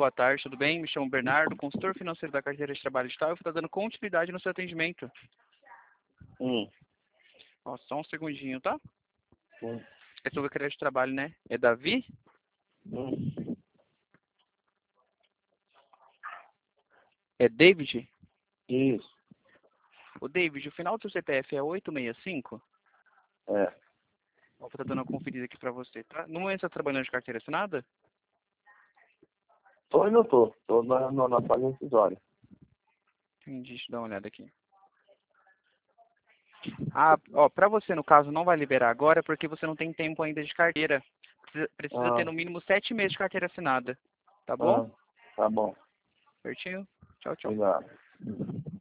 boa tarde, tudo bem? Me chamo Bernardo, consultor financeiro da carteira de trabalho de tal. Eu vou estar dando continuidade no seu atendimento. Ó, só um segundinho, tá? É sobre a carteira de trabalho, né? É Davi? É David? Isso. O David, o final do seu CPF é 865? É. Ó, vou estar dando uma conferida aqui pra você, tá? No momento você está trabalhando de carteira assinada? Tô e não tô. Tô na fase decisória. Entendi, deixa eu dar uma olhada aqui. Ah, ó, pra você, no caso, não vai liberar agora porque você não tem tempo ainda de carteira. Precisa ter Ah, no mínimo 7 meses de carteira assinada. Tá bom? ah, tá bom. Certinho? Tchau, tchau. Obrigado.